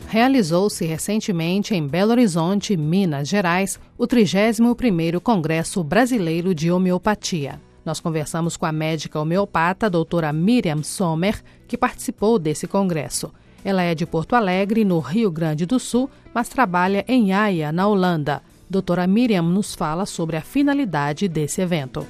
realizou-se recentemente em Belo Horizonte, Minas Gerais, o 31º Congresso Brasileiro de Homeopatia. Nós conversamos com a médica homeopata, doutora Miriam Sommer, que participou desse congresso. Ela é de Porto Alegre, no Rio Grande do Sul, mas trabalha em Haia, na Holanda. Doutora Miriam nos fala sobre a finalidade desse evento.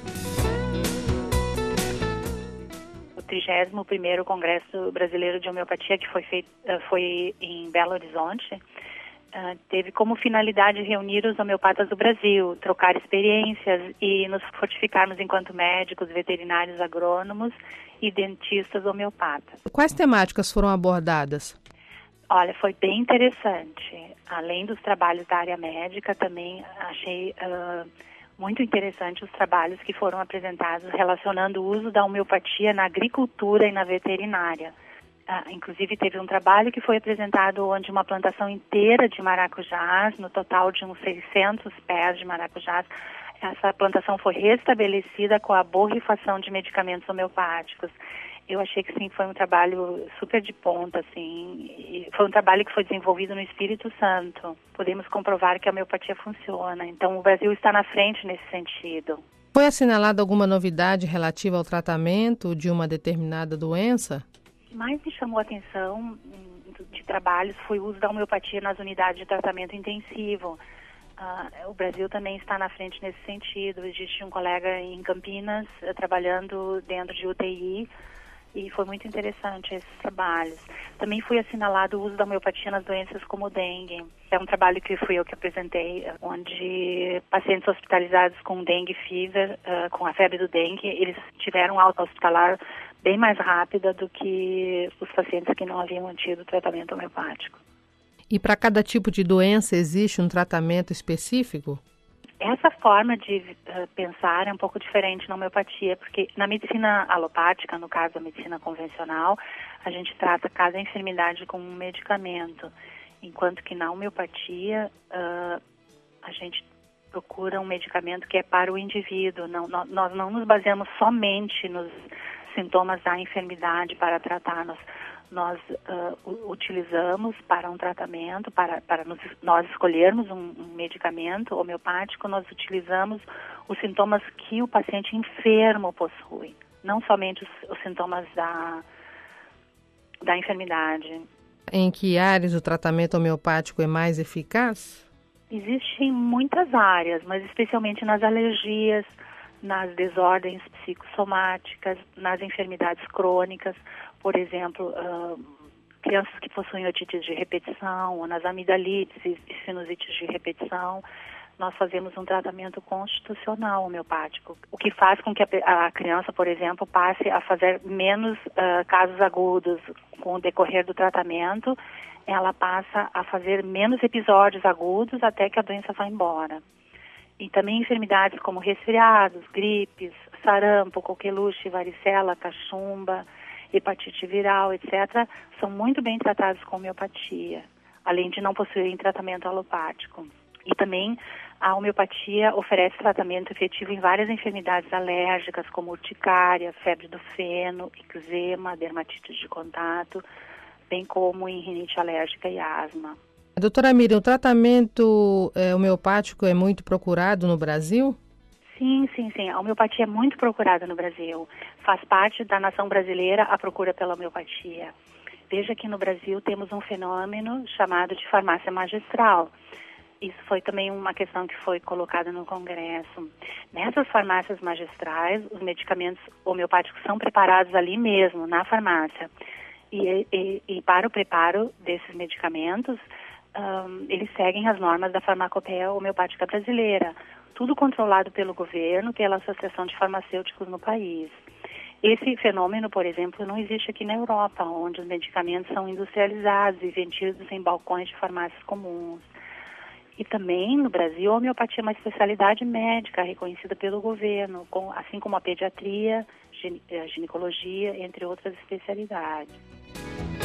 O 31º Congresso Brasileiro de Homeopatia, que foi em Belo Horizonte, teve como finalidade reunir os homeopatas do Brasil, trocar experiências e nos fortificarmos enquanto médicos, veterinários, agrônomos e dentistas homeopatas. Quais temáticas foram abordadas? Olha, foi bem interessante. Além dos trabalhos da área médica, também achei muito interessante os trabalhos que foram apresentados relacionando o uso da homeopatia na agricultura e na veterinária. Inclusive teve um trabalho que foi apresentado onde uma plantação inteira de maracujás, no total de uns 600 pés de maracujás, essa plantação foi restabelecida com a borrifação de medicamentos homeopáticos. Eu achei que sim, foi um trabalho super de ponta, assim, e foi um trabalho que foi desenvolvido no Espírito Santo. Podemos comprovar que a homeopatia funciona, então o Brasil está na frente nesse sentido. Foi assinalada alguma novidade relativa ao tratamento de uma determinada doença? O que mais me chamou a atenção de trabalhos foi o uso da homeopatia nas unidades de tratamento intensivo. O Brasil também está na frente nesse sentido. Existe um colega em Campinas trabalhando dentro de UTI e foi muito interessante esses trabalhos. Também foi assinalado o uso da homeopatia nas doenças como o dengue. É um trabalho que fui eu que apresentei, onde pacientes hospitalizados com dengue fever, com a febre do dengue, eles tiveram alta hospitalar bem mais rápida do que os pacientes que não haviam tido tratamento homeopático. E para cada tipo de doença existe um tratamento específico? Essa forma de pensar é um pouco diferente na homeopatia, porque na medicina alopática, no caso a medicina convencional, a gente trata cada enfermidade com um medicamento, enquanto que na homeopatia a gente procura um medicamento que é para o indivíduo. Nós não nos baseamos somente nos sintomas da enfermidade para tratar. Nós utilizamos para um tratamento, para nós escolhermos um medicamento homeopático, nós utilizamos os sintomas que o paciente enfermo possui, não somente os sintomas da enfermidade. Em que áreas o tratamento homeopático é mais eficaz? Existem muitas áreas, mas especialmente nas alergias, nas desordens psicossomáticas, nas enfermidades crônicas, por exemplo, crianças que possuem otites de repetição, ou nas amidalites e sinusites de repetição, nós fazemos um tratamento constitucional homeopático, o que faz com que a criança, por exemplo, passe a fazer menos casos agudos. Com o decorrer do tratamento, ela passa a fazer menos episódios agudos até que a doença vá embora. E também enfermidades como resfriados, gripes, sarampo, coqueluche, varicela, cachumba, hepatite viral, etc., são muito bem tratados com homeopatia, além de não possuírem tratamento alopático. E também a homeopatia oferece tratamento efetivo em várias enfermidades alérgicas, como urticária, febre do feno, eczema, dermatite de contato, bem como em rinite alérgica e asma. Doutora Miriam, o tratamento homeopático é muito procurado no Brasil? Sim. A homeopatia é muito procurada no Brasil. Faz parte da nação brasileira a procura pela homeopatia. Veja que no Brasil temos um fenômeno chamado de farmácia magistral. Isso foi também uma questão que foi colocada no Congresso. Nessas farmácias magistrais, os medicamentos homeopáticos são preparados ali mesmo, na farmácia. E para o preparo desses medicamentos, eles seguem as normas da farmacopeia homeopática brasileira, tudo controlado pelo governo, pela Associação de Farmacêuticos no país. Esse fenômeno, por exemplo, não existe aqui na Europa, onde os medicamentos são industrializados e vendidos em balcões de farmácias comuns. E também, no Brasil, a homeopatia é uma especialidade médica reconhecida pelo governo, assim como a pediatria, a ginecologia, entre outras especialidades.